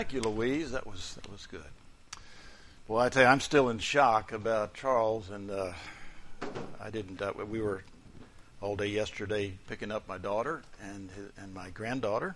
Thank you, Louise. That was good. Well, I tell you, I'm still in shock about Charles, and I didn't. We were all day yesterday picking up my daughter and my granddaughter,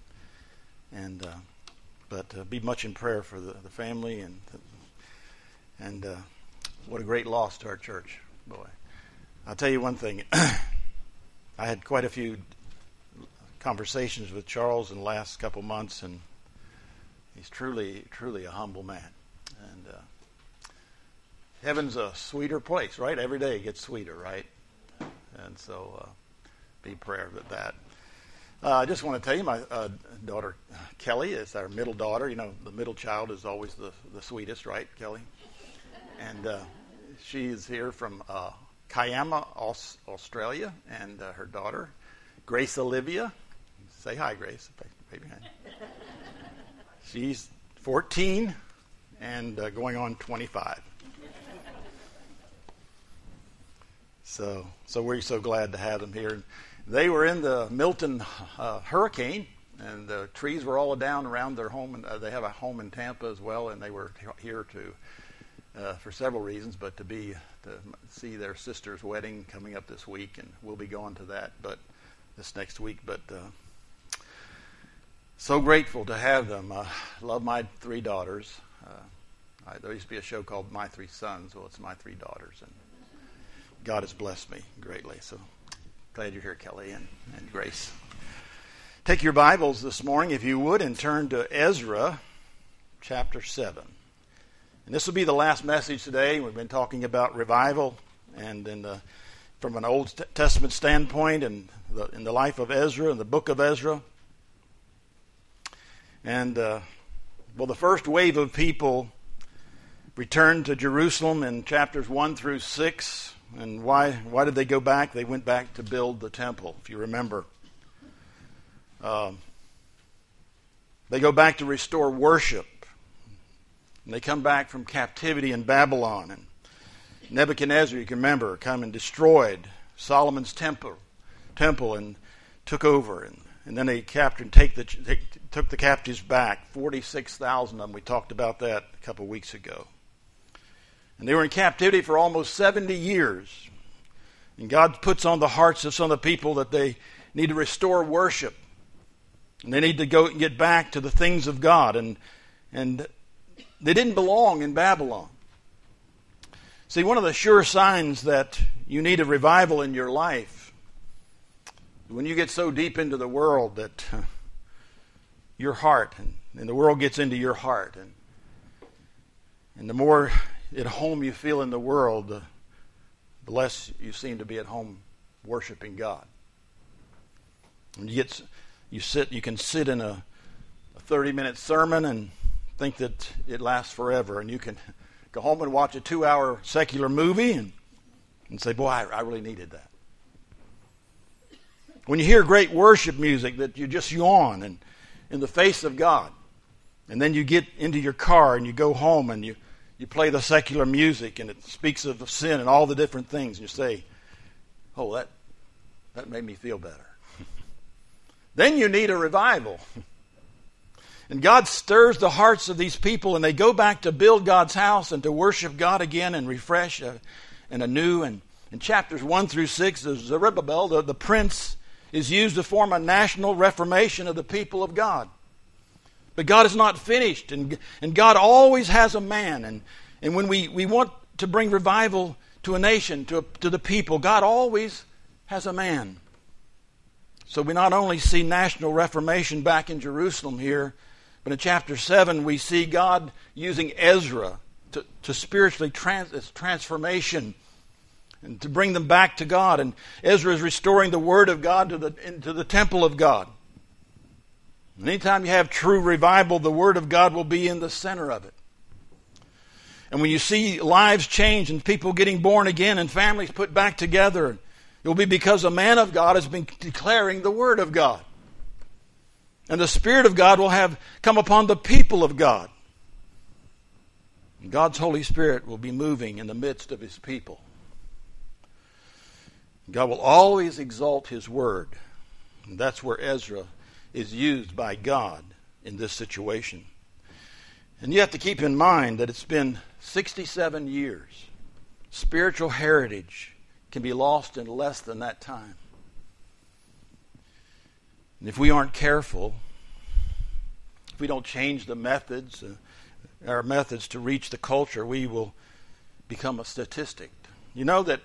but be much in prayer for the family and what a great loss to our church. Boy, I'll tell you one thing. I had quite a few conversations with Charles in the last couple months, and he's truly a humble man. And heaven's a sweeter place, right? Every day it gets sweeter, right? And so be prayer with that. I just want to tell you, my daughter Kelly is our middle daughter. You know, the middle child is always the sweetest, right, Kelly? And she is here from Kiama, Australia, and her daughter, Grace Olivia. Say hi, Grace. Baby hand. She's 14 and going on 25. So we're so glad to have them here. They were in the Milton hurricane, and the trees were all down around their home. And they have a home in Tampa as well, and they were here for several reasons, but to see their sister's wedding coming up this week, and we'll be going to that, but this next week. But so grateful to have them. Love my three daughters. There used to be a show called My Three Sons. Well, it's My Three Daughters, and God has blessed me greatly. So glad you're here, Kelly and Grace. Take your Bibles this morning, if you would, and turn to Ezra chapter 7. And this will be the last message today. We've been talking about revival, and from an Old Testament standpoint, and in the life of Ezra and the book of Ezra. And the first wave of people returned to Jerusalem in chapters 1 through 6. And why did they go back? They went back to build the temple, if you remember. They go back to restore worship. And they come back from captivity in Babylon. And Nebuchadnezzar, you can remember, come and destroyed Solomon's temple and took over. And then they captured and took the captives back, 46,000 of them. We talked about that a couple of weeks ago. And they were in captivity for almost 70 years. And God puts on the hearts of some of the people that they need to restore worship. And they need to go and get back to the things of God. And they didn't belong in Babylon. See, one of the sure signs that you need a revival in your life, when you get so deep into the world that your heart, and the world gets into your heart, and the more at home you feel in the world, the less you seem to be at home worshiping God. And you can sit in a 30-minute sermon and think that it lasts forever, and you can go home and watch a 2-hour secular movie and say, boy, I really needed that. When you hear great worship music, that you just yawn and in the face of God. And then you get into your car and you go home and you play the secular music and it speaks of sin and all the different things. And you say, oh, that made me feel better. Then you need a revival. And God stirs the hearts of these people, and they go back to build God's house and to worship God again and refresh and anew. And in chapters 1 through 6, Zerubbabel, the prince, is used to form a national reformation of the people of God. But God is not finished, and God always has a man. And when we want to bring revival to a nation, to the people, God always has a man. So we not only see national reformation back in Jerusalem here, but in chapter 7 we see God using Ezra to spiritually transformation and to bring them back to God. And Ezra is restoring the Word of God into the temple of God. And anytime you have true revival, the Word of God will be in the center of it. And when you see lives change and people getting born again and families put back together, it will be because a man of God has been declaring the Word of God. And the Spirit of God will have come upon the people of God. And God's Holy Spirit will be moving in the midst of His people. God will always exalt His Word. And that's where Ezra is used by God in this situation. And you have to keep in mind that it's been 67 years. Spiritual heritage can be lost in less than that time. And if we aren't careful, if we don't change the methods, our methods to reach the culture, we will become a statistic. You know that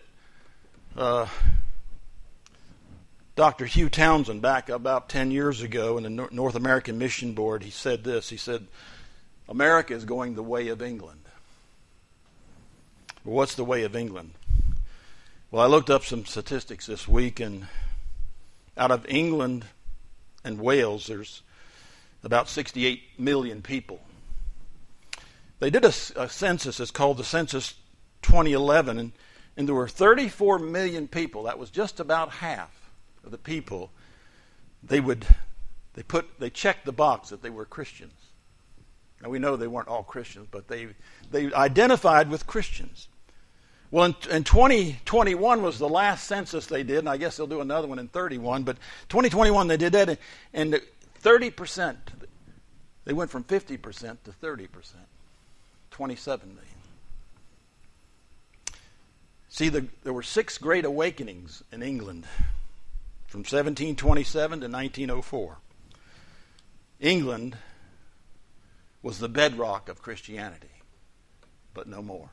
Dr. Hugh Townsend, back about 10 years ago in the North American Mission Board, he said this. He said, America is going the way of England. Well, what's the way of England? Well, I looked up some statistics this week, and out of England and Wales, there's about 68 million people. They did a census. It's called the Census 2011, and there were 34 million people. That was just about half of the people. They checked the box that they were Christians. Now, we know they weren't all Christians, but they identified with Christians. Well, in 2021 was the last census they did, and I guess they'll do another one in 31, but 2021 they did that, and 30%, they went from 50% to 30%, 27 million. See, there were 6 great awakenings in England from 1727 to 1904. England was the bedrock of Christianity, but no more.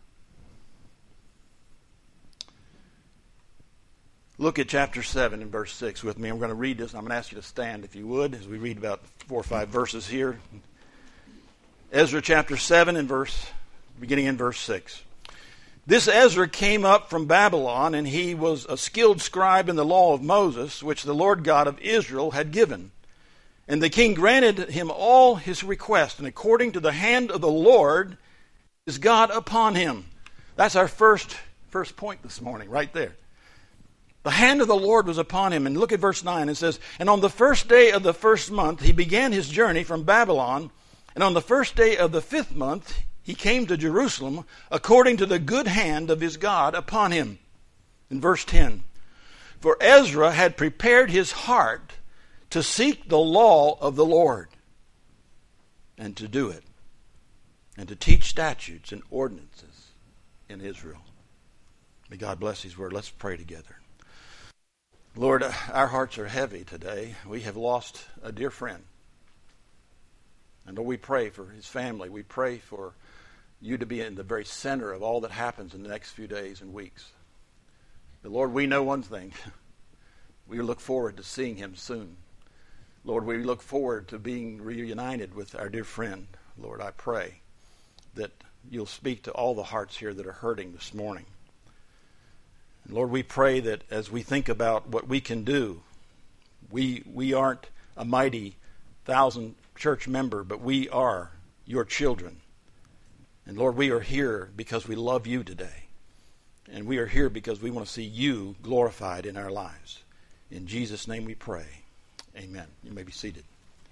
Look at chapter 7 and verse 6 with me. I'm going to read this, and I'm going to ask you to stand, if you would, as we read about 4 or 5 verses here. Ezra chapter 7 and beginning in verse 6. This Ezra came up from Babylon, and he was a skilled scribe in the law of Moses, which the Lord God of Israel had given. And the king granted him all his requests, and according to the hand of the Lord is God upon him. That's our first point this morning, right there. The hand of the Lord was upon him. And look at verse 9. It says, And on the first day of the first month he began his journey from Babylon, and on the first day of the 5th month he came to Jerusalem, according to the good hand of his God upon him. In verse 10, For Ezra had prepared his heart to seek the law of the Lord, and to do it, and to teach statutes and ordinances in Israel. May God bless his word. Let's pray together. Lord, our hearts are heavy today. We have lost a dear friend. And Lord, we pray for his family. We pray for you to be in the very center of all that happens in the next few days and weeks. But Lord, we know one thing. We look forward to seeing him soon. Lord, we look forward to being reunited with our dear friend. Lord, I pray that you'll speak to all the hearts here that are hurting this morning. And Lord, we pray that as we think about what we can do, we aren't a mighty 1,000 church member, but we are your children. And Lord, we are here because we love you today. And we are here because we want to see you glorified in our lives. In Jesus' name we pray. Amen. You may be seated.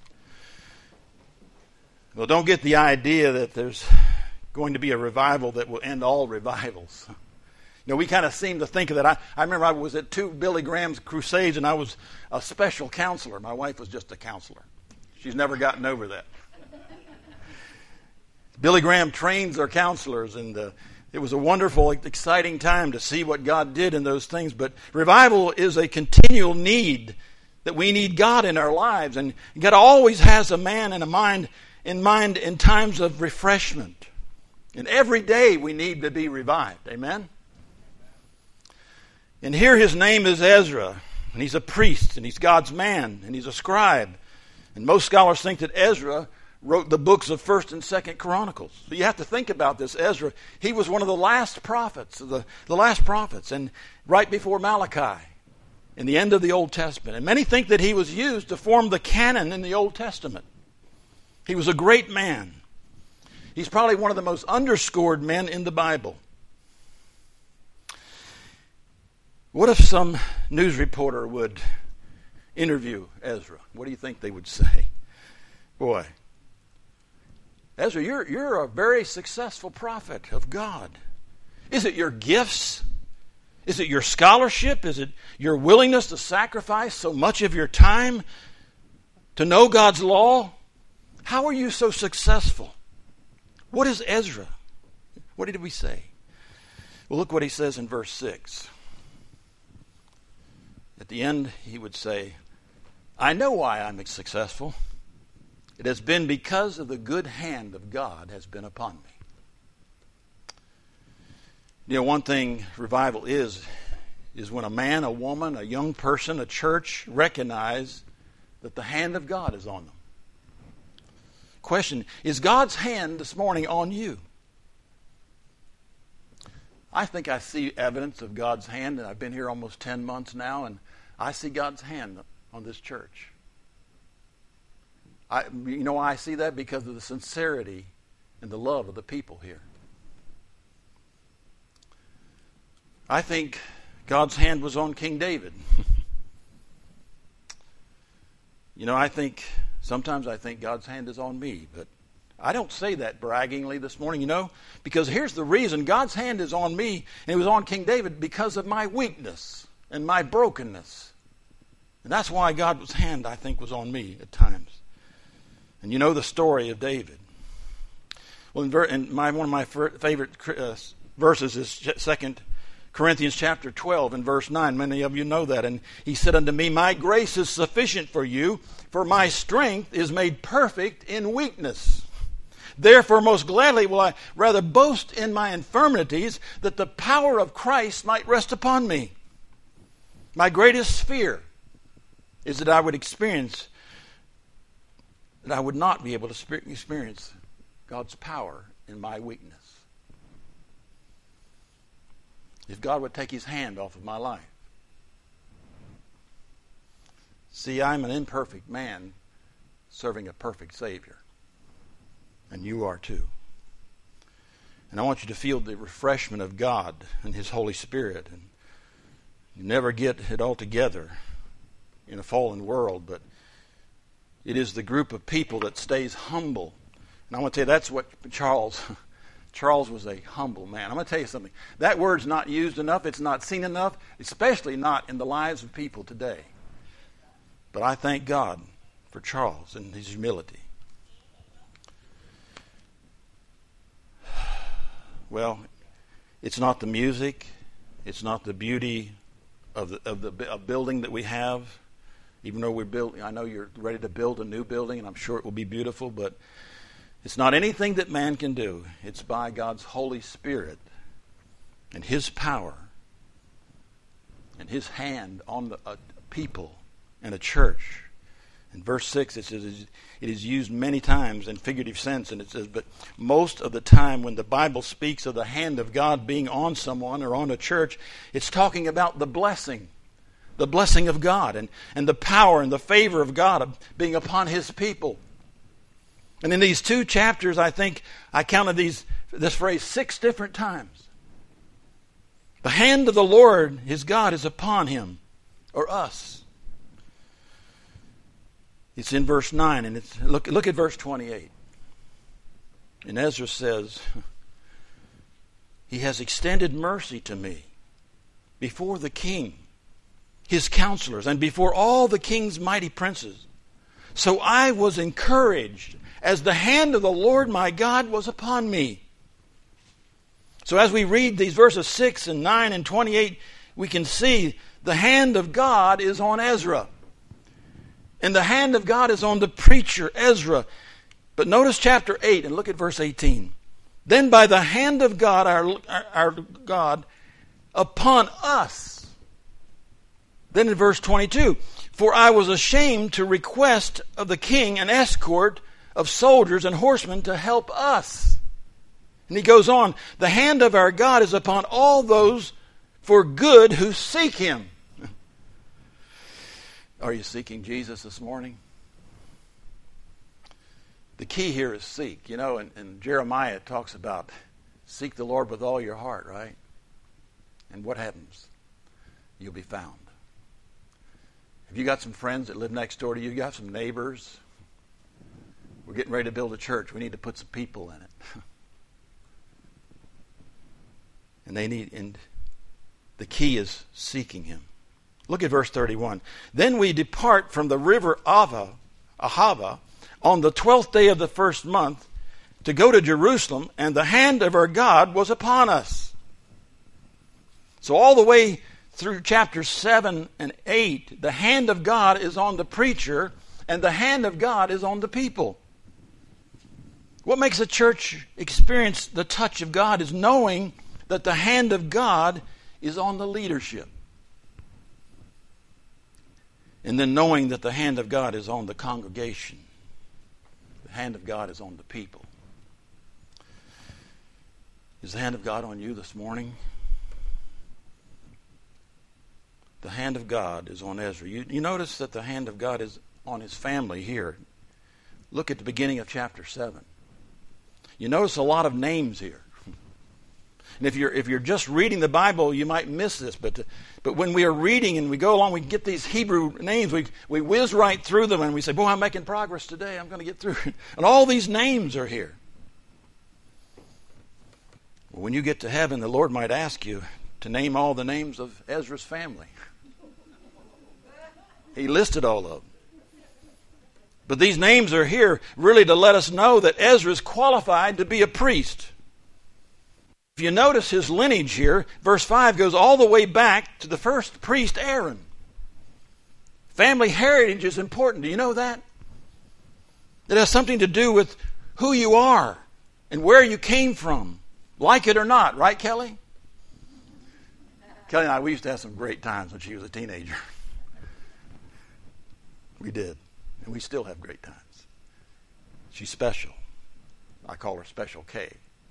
Well, don't get the idea that there's going to be a revival that will end all revivals. You know, we kind of seem to think of that. I remember I was at 2 Billy Graham's crusades, and I was a special counselor. My wife was just a counselor. She's never gotten over that. Billy Graham trains our counselors, and it was a wonderful, exciting time to see what God did in those things. But revival is a continual need, that we need God in our lives. And God always has a man and a mind in times of refreshment. And every day we need to be revived. Amen? And here his name is Ezra, and he's a priest, and he's God's man, and he's a scribe. And most scholars think that Ezra wrote the books of 1st and 2nd Chronicles. So you have to think about this. Ezra, he was one of the last prophets, the last prophets, and right before Malachi, in the end of the Old Testament. And many think that he was used to form the canon in the Old Testament. He was a great man. He's probably one of the most underscored men in the Bible. What if some news reporter would interview Ezra? What do you think they would say? Boy, Ezra, you're a very successful prophet of God. Is it your gifts? Is it your scholarship? Is it your willingness to sacrifice so much of your time to know God's law? How are you so successful? What is Ezra? What did we say? Well, look what he says in verse 6. At the end, he would say, I know why I'm successful. It has been because of the good hand of God has been upon me. You know, one thing revival is when a man, a woman, a young person, a church recognize that the hand of God is on them. Question, is God's hand this morning on you? I think I see evidence of God's hand, and I've been here almost 10 months now, and I see God's hand on this church. You know why I see that? Because of the sincerity and the love of the people here. I think God's hand was on King David. You know, sometimes I think God's hand is on me, but I don't say that braggingly this morning, you know, because here's the reason. God's hand is on me, and it was on King David because of my weakness and my brokenness. And that's why God's hand, I think, was on me at times. And you know the story of David. Well, one of my favorite verses is 2 Corinthians chapter 12 and verse 9. Many of you know that. And he said unto me, my grace is sufficient for you, for my strength is made perfect in weakness. Therefore, most gladly will I rather boast in my infirmities, that the power of Christ might rest upon me. My greatest fear is that I would not be able to experience God's power in my weakness. If God would take his hand off of my life. See, I'm an imperfect man serving a perfect Savior. And you are too. And I want you to feel the refreshment of God and his Holy Spirit. And you never get it all together in a fallen world, but it is the group of people that stays humble. And I want to tell you, that's what Charles was a humble man. I'm going to tell you something. That word's not used enough. It's not seen enough, especially not in the lives of people today. But I thank God for Charles and his humility. Well, it's not the music. It's not the beauty of the building that we have. Even though we're building, I know you're ready to build a new building, and I'm sure it will be beautiful, but it's not anything that man can do. It's by God's Holy Spirit and his power and his hand on a people and a church. In verse 6, it says it is used many times in figurative sense, and it says, but most of the time when the Bible speaks of the hand of God being on someone or on a church, it's talking about the blessing of God and the power and the favor of God being upon his people. And in these 2 chapters, I think I counted this phrase 6 different times. The hand of the Lord, his God, is upon him, or us. It's in verse 9, and look at verse 28. And Ezra says, he has extended mercy to me before the king, his counselors, and before all the king's mighty princes. So I was encouraged as the hand of the Lord my God was upon me. So as we read these verses 6 and 9 and 28, we can see the hand of God is on Ezra. And the hand of God is on the preacher, Ezra. But notice chapter 8 and look at verse 18. Then by the hand of God, our God, upon us. Then in verse 22, for I was ashamed to request of the king an escort of soldiers and horsemen to help us. And he goes on, the hand of our God is upon all those for good who seek him. Are you seeking Jesus this morning? The key here is seek. You know, and Jeremiah talks about seek the Lord with all your heart, right? And what happens? You'll be found. Have you got some friends that live next door to you? You got some neighbors? We're getting ready to build a church. We need to put some people in it. And the key is seeking him. Look at verse 31. Then we depart from the river Ahava on the 12th day of the first month, to go to Jerusalem, and the hand of our God was upon us. So all the way through chapters 7 and 8, the hand of God is on the preacher, and the hand of God is on the people. What makes a church experience the touch of God is knowing that the hand of God is on the leadership. And then knowing that the hand of God is on the congregation. The hand of God is on the people. Is the hand of God on you this morning? The hand of God is on Ezra. You notice that the hand of God is on his family here. Look at the beginning of chapter 7. You notice a lot of names here. And if you're just reading the Bible, you might miss this. But when we are reading and we go along, we get these Hebrew names. We whiz right through them and we say, boy, I'm making progress today. I'm going to get through it. And all these names are here. Well, when you get to heaven, the Lord might ask you to name all the names of Ezra's family. He listed all of them. But these names are here really to let us know that Ezra is qualified to be a priest. If you notice his lineage here, verse 5 goes all the way back to the first priest, Aaron. Family heritage is important. Do you know that? It has something to do with who you are and where you came from. Like it or not, right, Kelly? Kelly and I, we used to have some great times when she was a teenager. We did. And we still have great times. She's special. I call her Special K.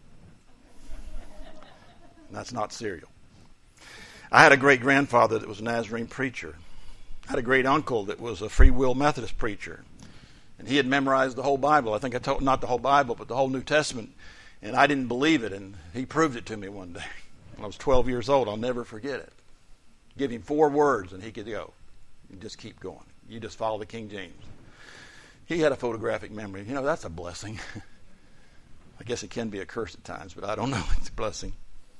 And that's not cereal. I had a great-grandfather that was a Nazarene preacher. I had a great-uncle that was a Free Will Methodist preacher. And he had memorized the whole Bible. I think I told, not the whole Bible, but the whole New Testament. And I didn't believe it, and he proved it to me one day. When I was 12 years old, I'll never forget it. Give him 4 words, and he could go. You just keep going. You just follow the King James. He had a photographic memory. You know, that's a blessing. I guess it can be a curse at times, but I don't know. It's a blessing.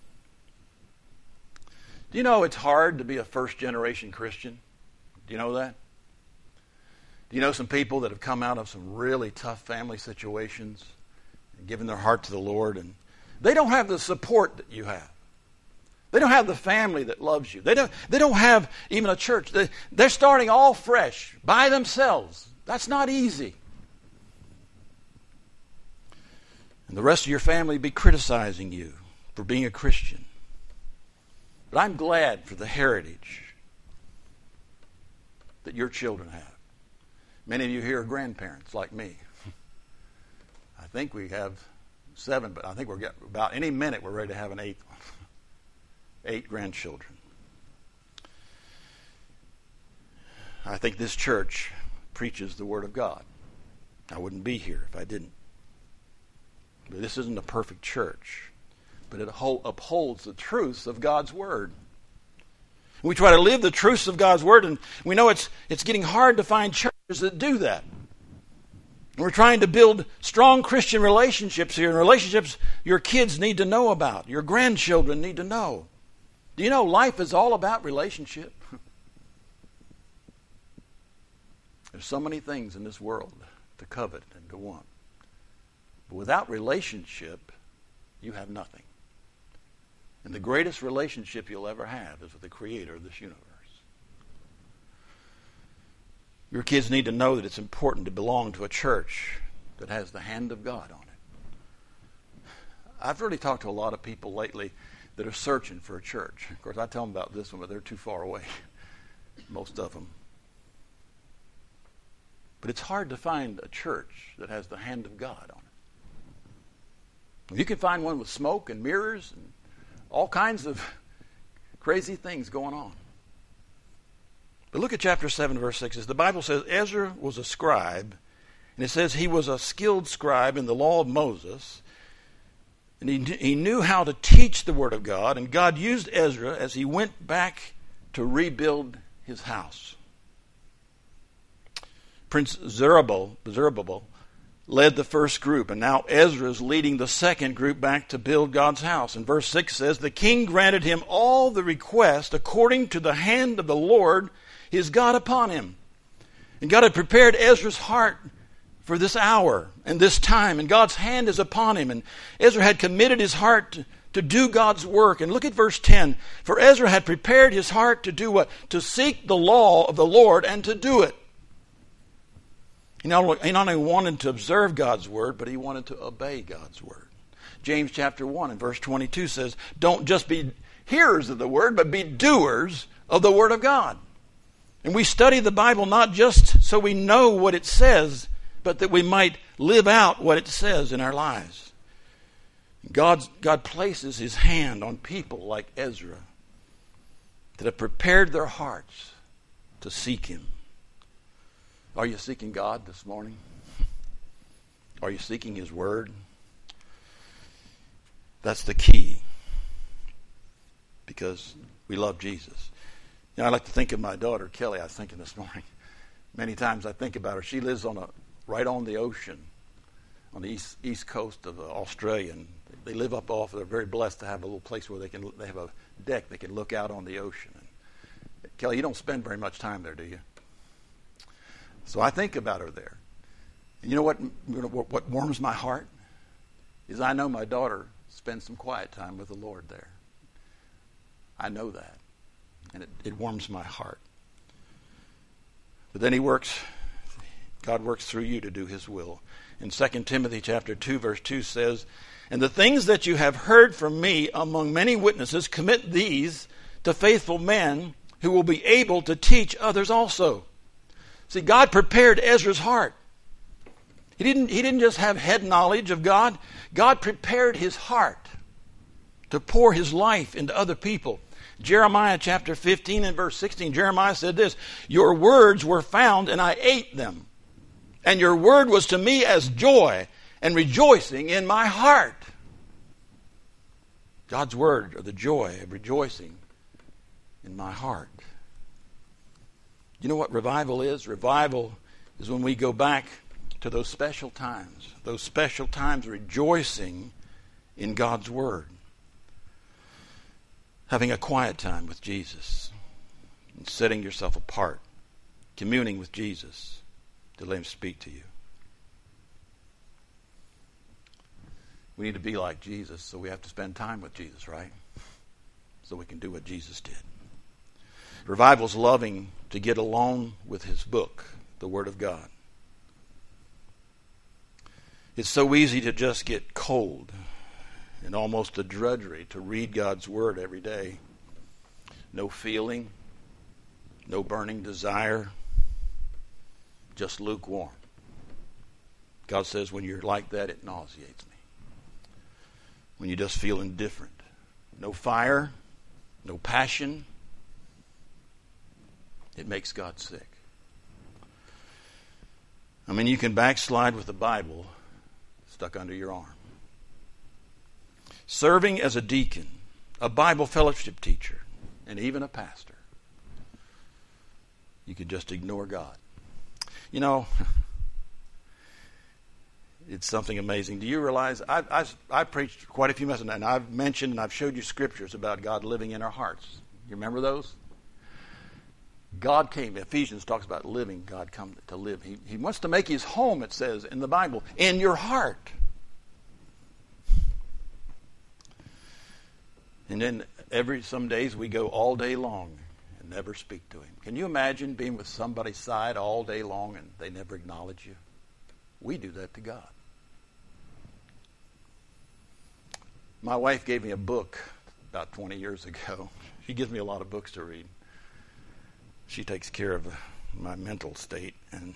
Do you know it's hard to be a first-generation Christian? Do you know that? Do you know some people that have come out of some really tough family situations and given their heart to the Lord, and they don't have the support that you have? They don't have the family that loves you. They don't have even a church. They're starting all fresh by themselves. That's not easy. And the rest of your family be criticizing you for being a Christian. But I'm glad for the heritage that your children have. Many of you here are grandparents like me. I think we have 7, but I think we're getting about any minute we're ready to have an 8th one. 8 grandchildren. I think this church preaches the Word of God. I wouldn't be here if I didn't. But this isn't a perfect church, but it upholds the truths of God's Word. We try to live the truths of God's Word, and we know it's getting hard to find churches that do that. We're trying to build strong Christian relationships here, and relationships your kids need to know about, your grandchildren need to know. Do you know life is all about relationship? There's so many things in this world to covet and to want. But without relationship, you have nothing. And the greatest relationship you'll ever have is with the Creator of this universe. Your kids need to know that it's important to belong to a church that has the hand of God on it. I've really talked to a lot of people lately that are searching for a church. Of course, I tell them about this one, but they're too far away, most of them. But it's hard to find a church that has the hand of God on it. You can find one with smoke and mirrors and all kinds of crazy things going on. But look at chapter 7, verse 6. The Bible says Ezra was a scribe, and it says he was a skilled scribe in the law of Moses, and he knew how to teach the Word of God, and God used Ezra as he went back to rebuild his house. Prince Zerubbabel led the first group, and now Ezra is leading the second group back to build God's house. And verse 6 says, the king granted him all the request according to the hand of the Lord his God upon him. And God had prepared Ezra's heart for this hour and this time, and God's hand is upon him. And Ezra had committed his heart to do God's work. And look at verse 10. For Ezra had prepared his heart to do what? To seek the law of the Lord and to do it. He not only wanted to observe God's word, but he wanted to obey God's word. James chapter 1 and verse 22 says, don't just be hearers of the word, but be doers of the word of God. And we study the Bible not just so we know what it says, but that we might live out what it says in our lives. God places his hand on people like Ezra that have prepared their hearts to seek him. Are you seeking God this morning? Are you seeking his word? That's the key. Because we love Jesus. You know, I like to think of my daughter, Kelly. I was thinking this morning. Many times I think about her. She lives right on the ocean, on the east coast of Australia. And they live up off. They're very blessed to have a little place where they have a deck they can look out on the ocean. And Kelly, you don't spend very much time there, do you? So I think about her there. And you know what warms my heart? Is I know my daughter spends some quiet time with the Lord there. I know that. And it warms my heart. But then God works through you to do his will. In 2 Timothy chapter 2, verse 2 says, and the things that you have heard from me among many witnesses, commit these to faithful men who will be able to teach others also. See, God prepared Ezra's heart. He didn't just have head knowledge of God. God prepared his heart to pour his life into other people. Jeremiah chapter 15 and verse 16, Jeremiah said this, your words were found and I ate them. And your word was to me as joy and rejoicing in my heart. God's word are the joy of rejoicing in my heart. You know what revival is? Revival is when we go back to those special times rejoicing in God's word. Having a quiet time with Jesus and setting yourself apart, communing with Jesus to let him speak to you. We need to be like Jesus, so we have to spend time with Jesus, right? So we can do what Jesus did. Revival's loving to get alone with his book, the Word of God. It's so easy to just get cold and almost a drudgery to read God's Word every day. No feeling, no burning desire, just lukewarm. God says when you're like that, it nauseates me. When you just feel indifferent. No fire, no passion. It makes God sick. I mean, you can backslide with the Bible stuck under your arm. Serving as a deacon, a Bible fellowship teacher, and even a pastor. You could just ignore God. You know, it's something amazing. Do you realize, I've preached quite a few messages, and I've mentioned and I've showed you scriptures about God living in our hearts. You remember those? God came, Ephesians talks about living, God come to live. He wants to make his home, it says in the Bible, in your heart. And then some days we go all day long and never speak to him. Can you imagine being with somebody's side all day long and they never acknowledge you? We do that to God. My wife gave me a book about 20 years ago. She gives me a lot of books to read. She takes care of my mental state. And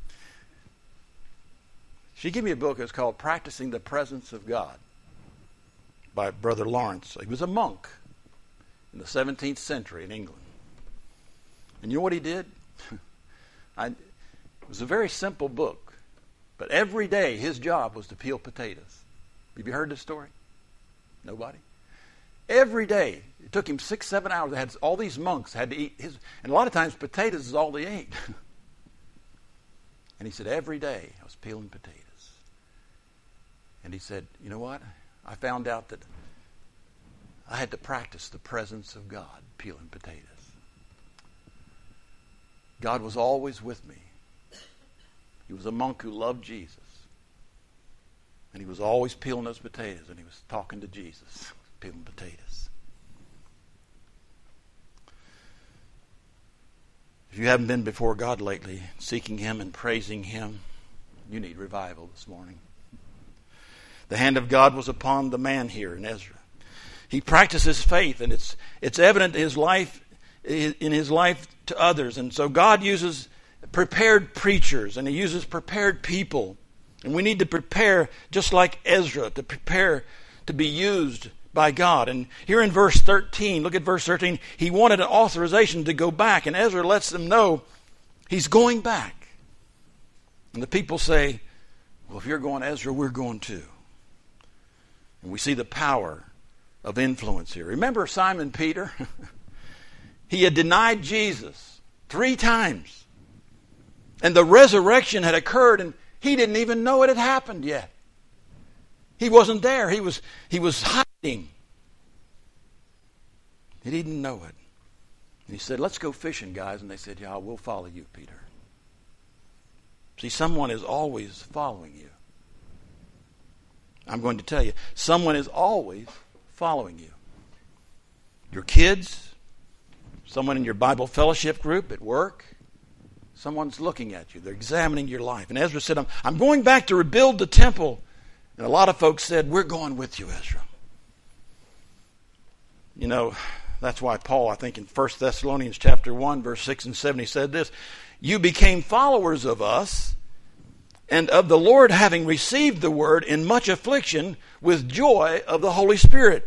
she gave me a book. It's called Practicing the Presence of God by Brother Lawrence. He was a monk in the 17th century in England. And you know what he did? It was a very simple book. But every day his job was to peel potatoes. Have you heard this story? Nobody? Every day. It took him 6-7 hours. They had all these monks had to eat and a lot of times potatoes is all they ate. And he said, every day I was peeling potatoes. And he said, you know what? I found out that I had to practice the presence of God peeling potatoes. God was always with me. He was a monk who loved Jesus. And he was always peeling those potatoes, and he was talking to Jesus, peeling potatoes. If you haven't been before God lately, seeking Him and praising Him, you need revival this morning. The hand of God was upon the man here in Ezra. He practices faith, and it's evident in his life to others. And so God uses prepared preachers, and He uses prepared people. And we need to prepare just like Ezra, to prepare to be used by God. And here in verse 13, look at verse 13, he wanted an authorization to go back. And Ezra lets them know he's going back. And the people say, well, if you're going, Ezra, we're going too. And we see the power of influence here. Remember Simon Peter? He had denied Jesus 3 times. And the resurrection had occurred, and he didn't even know it had happened yet. He wasn't there. He was hiding. He didn't know it. And he said, let's go fishing, guys. And they said, yeah, we'll follow you, Peter. See, someone is always following you. I'm going to tell you, someone is always following you. Your kids, someone in your Bible fellowship group at work, someone's looking at you. They're examining your life. And Ezra said, I'm going back to rebuild the temple. And a lot of folks said, we're going with you, Ezra. You know, that's why Paul, I think in 1 Thessalonians chapter 1, verse 6 and 7, he said this, you became followers of us and of the Lord, having received the word in much affliction with joy of the Holy Spirit,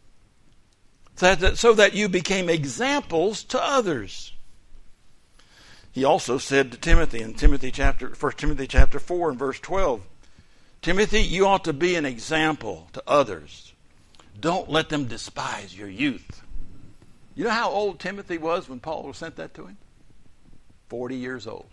so that you became examples to others. He also said to Timothy in 1 Timothy chapter 4 and verse 12, Timothy, you ought to be an example to others. Don't let them despise your youth. You know how old Timothy was when Paul sent that to him? 40 years old.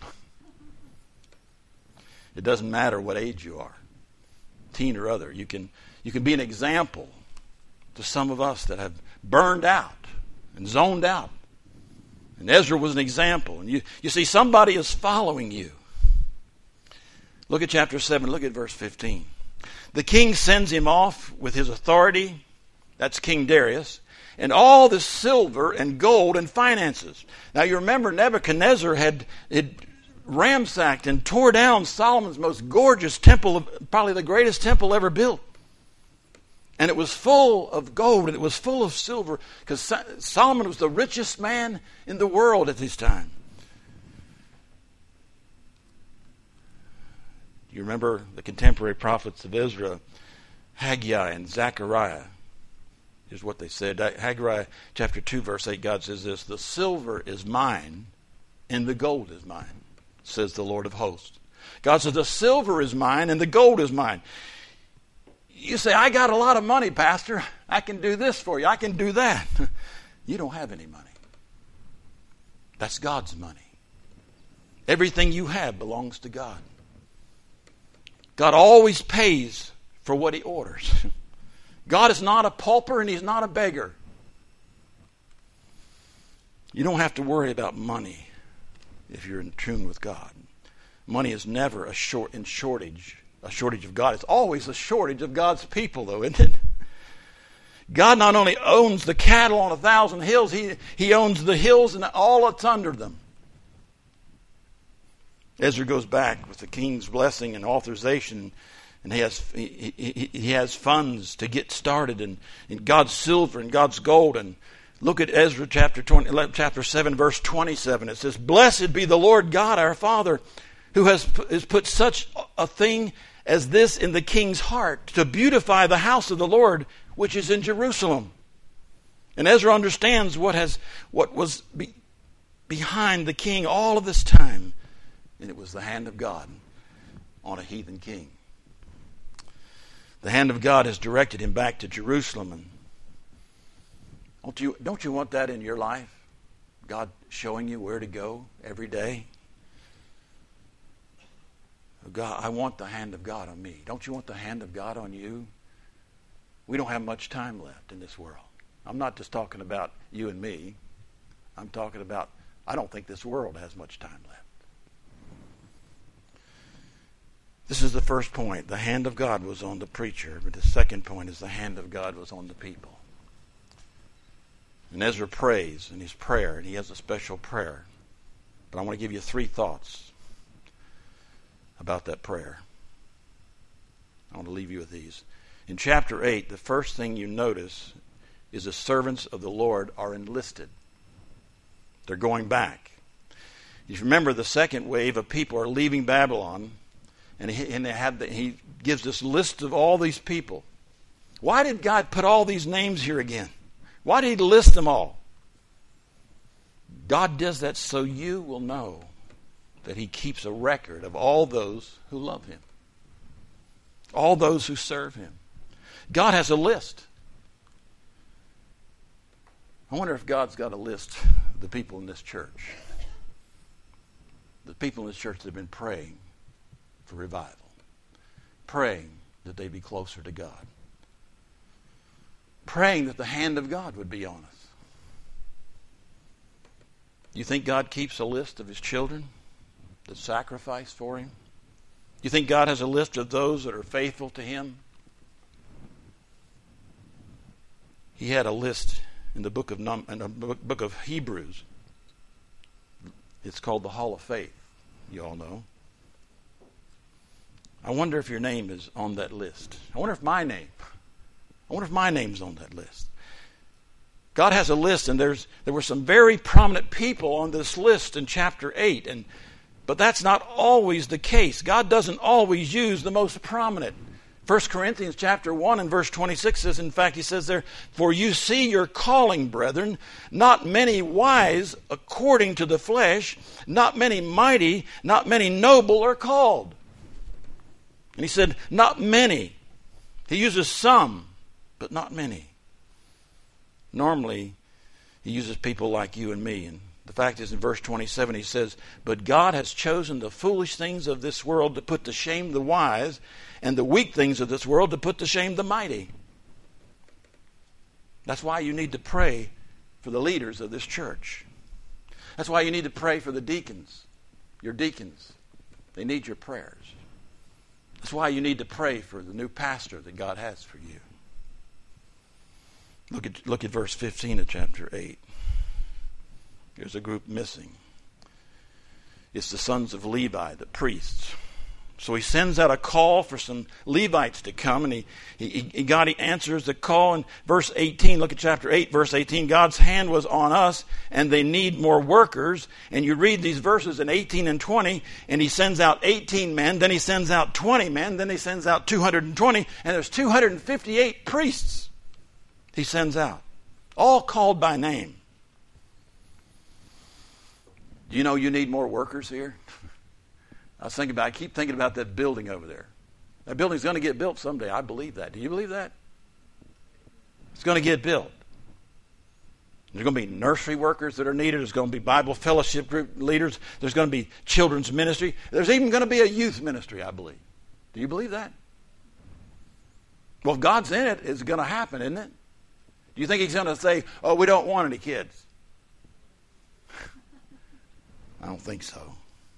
It doesn't matter what age you are, teen or other. You can be an example to some of us that have burned out and zoned out. And Ezra was an example. And you see, somebody is following you. Look at chapter 7. Look at verse 15. The king sends him off with his authority. That's King Darius. And all the silver and gold and finances. Now you remember Nebuchadnezzar had ransacked and tore down Solomon's most gorgeous temple, probably the greatest temple ever built. And it was full of gold and it was full of silver, because Solomon was the richest man in the world at this time. You remember the contemporary prophets of Israel, Haggai and Zechariah. Here's what they said. Haggai chapter 2 verse 8, God says this, the silver is mine and the gold is mine, says the Lord of hosts. God says the silver is mine and the gold is mine. You say, I got a lot of money, Pastor. I can do this for you. I can do that. You don't have any money. That's God's money. Everything you have belongs to God. God always pays for what He orders. God is not a pauper and He's not a beggar. You don't have to worry about money if you're in tune with God. Money is never a shortage of God. It's always a shortage of God's people, though, isn't it? God not only owns the cattle on 1,000 hills, He owns the hills and all that's under them. Ezra goes back with the king's blessing and authorization, and he has funds to get started, and God's silver and God's gold. And look at Ezra chapter 7, verse 27. It says, blessed be the Lord God our Father, who has put such a thing as this in the king's heart, to beautify the house of the Lord, which is in Jerusalem. And Ezra understands what was behind the king all of this time. And it was the hand of God on a heathen king. The hand of God has directed him back to Jerusalem. And don't you want that in your life? God showing you where to go every day? God, I want the hand of God on me. Don't you want the hand of God on you? We don't have much time left in this world. I'm not just talking about you and me. I'm talking about, I don't think this world has much time left. This is the first point. The hand of God was on the preacher. But the second point is the hand of God was on the people. And Ezra prays in his prayer, and he has a special prayer. But I want to give you 3 thoughts about that prayer. I want to leave you with these. In chapter 8, the first thing you notice is the servants of the Lord are enlisted. They're going back. You remember the second wave of people are leaving Babylon, and he gives this list of all these people. Why did God put all these names here again? Why did he list them all? God does that so you will know that he keeps a record of all those who love him. All those who serve him. God has a list. I wonder if God's got a list of the people in this church. The people in this church that have been praying for revival. Praying that they be closer to God. Praying that the hand of God would be on us. You think God keeps a list of his children that sacrifice for him? You think God has a list of those that are faithful to him? He had a list in the book of Hebrews. It's called the Hall of Faith. You all know. I wonder if your name is on that list. I wonder if my name's on that list. God has a list, and there were some very prominent people on this list in chapter 8, but that's not always the case. God doesn't always use the most prominent. 1 Corinthians chapter 1 and verse 26 says, in fact, he says there, "For you see your calling, brethren, not many wise according to the flesh, not many mighty, not many noble are called." And he said, not many. He uses some, but not many. Normally, he uses people like you and me. And the fact is, in verse 27, he says, "But God has chosen the foolish things of this world to put to shame the wise, and the weak things of this world to put to shame the mighty." That's why you need to pray for the leaders of this church. That's why you need to pray for the deacons, your deacons. They need your prayers. That's why you need to pray for the new pastor that God has for you. Look at verse 15 of chapter 8. There's a group missing. It's the sons of Levi, the priests. So he sends out a call for some Levites to come, and God answers the call in verse 18. Look at chapter 8, verse 18. God's hand was on us, and they need more workers. And you read these verses in 18 and 20, and he sends out 18 men, then he sends out 20 men, then he sends out 220, and there's 258 priests he sends out, all called by name. Do you know you need more workers here? I keep thinking about that building over there. That building's going to get built someday. I believe that. Do you believe that? It's going to get built. There's going to be nursery workers that are needed. There's going to be Bible fellowship group leaders. There's going to be children's ministry. There's even going to be a youth ministry, I believe. Do you believe that? Well, if God's in it, it's going to happen, isn't it? Do you think he's going to say, "Oh, we don't want any kids"? I don't think so.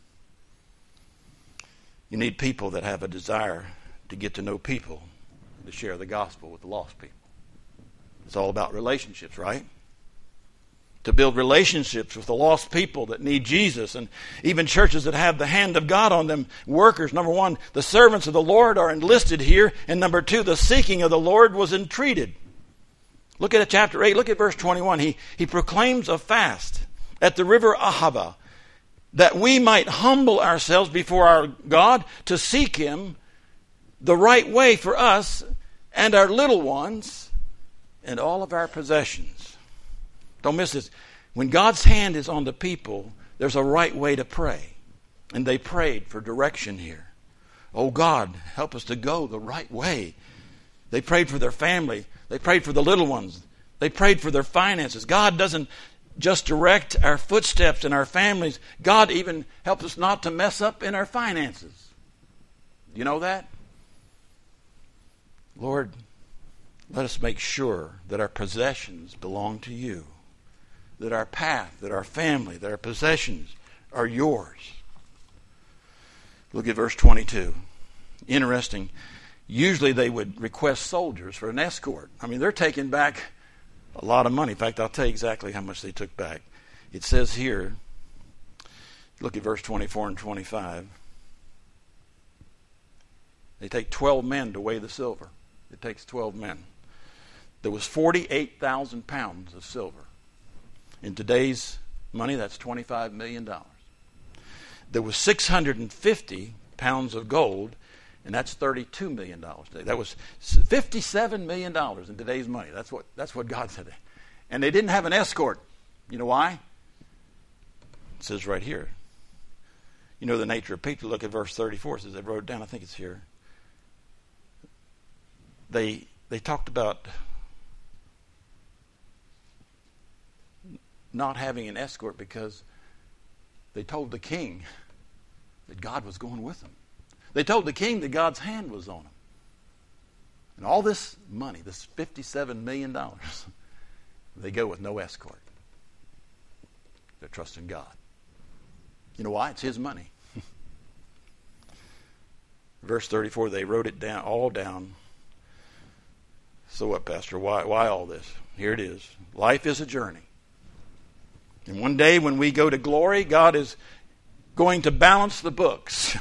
You need people that have a desire to get to know people, to share the gospel with the lost people. It's all about relationships, right? To build relationships with the lost people that need Jesus, and even churches that have the hand of God on them. Workers, number one, the servants of the Lord are enlisted here, and number two, the seeking of the Lord was entreated. Look at chapter 8, look at verse 21. He proclaims a fast at the river Ahava, that we might humble ourselves before our God to seek him the right way for us and our little ones and all of our possessions. Don't miss this. When God's hand is on the people, there's a right way to pray. And they prayed for direction here. Oh God, help us to go the right way. They prayed for their family. They prayed for the little ones. They prayed for their finances. God doesn't just direct our footsteps in our families. God even helps us not to mess up in our finances. Do you know that? Lord, let us make sure that our possessions belong to you. That our path, that our family, that our possessions are yours. Look at verse 22. interesting. Usually they would request soldiers for an escort. I mean, they're taking back a lot of money. In fact, I'll tell you exactly how much they took back. It says here, look at verse 24 and 25. They take 12 men to weigh the silver. It takes 12 men. There was 48,000 pounds of silver. In today's money, that's $25 million. There was 650 pounds of gold, and that's $32 million today. That was $57 million in today's money. That's what God said. And they didn't have an escort. You know why? It says right here. You know the nature of people. Look at verse 34. It says, they wrote it down. I think it's here. They talked about not having an escort because they told the king that God was going with them. They told the king that God's hand was on them. And all this money, this $57 million, they go with no escort. They're trusting God. You know why? It's his money. Verse 34, they wrote it down, all down. So what, Pastor? Why all this? Here it is. Life is a journey. And one day when we go to glory, God is going to balance the books.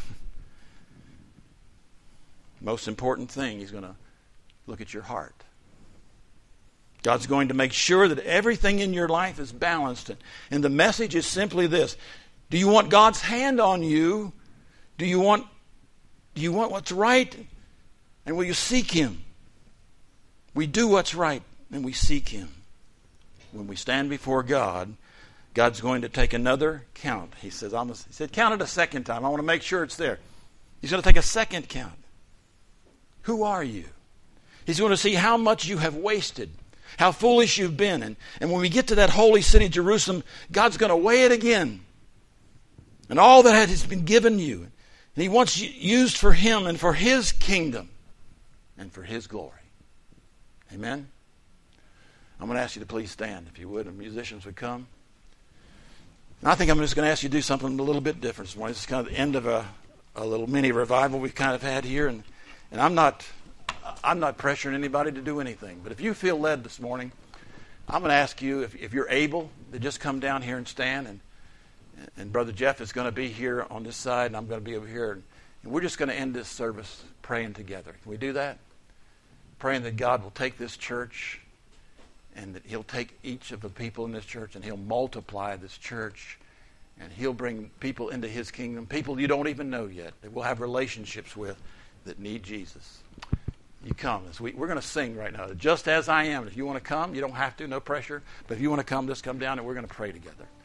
Most important thing, he's going to look at your heart. God's going to make sure that everything in your life is balanced. And the message is simply this. Do you want God's hand on you? Do you want what's right? And will you seek him? We do what's right and we seek him. When we stand before God, God's going to take another count. He said, count it a second time. I want to make sure it's there. He's going to take a second count. Who are you? He's going to see how much you have wasted, how foolish you've been. And when we get to that holy city, Jerusalem, God's going to weigh it again. And all that has been given you. And he wants you used for him and for his kingdom and for his glory. Amen? I'm going to ask you to please stand, if you would, and musicians would come. And I think I'm just going to ask you to do something a little bit different this morning. This is kind of the end of a little mini revival we've kind of had here. And I'm not pressuring anybody to do anything. But if you feel led this morning, I'm going to ask you, if you're able, to just come down here and stand. And Brother Jeff is going to be here on this side, and I'm going to be over here. And we're just going to end this service praying together. Can we do that? Praying that God will take this church and that he'll take each of the people in this church and he'll multiply this church and he'll bring people into his kingdom, people you don't even know yet, that we'll have relationships with that need Jesus. You come. We're going to sing right now. Just as I am. If you want to come, you don't have to, no pressure. But if you want to come, just come down and we're going to pray together.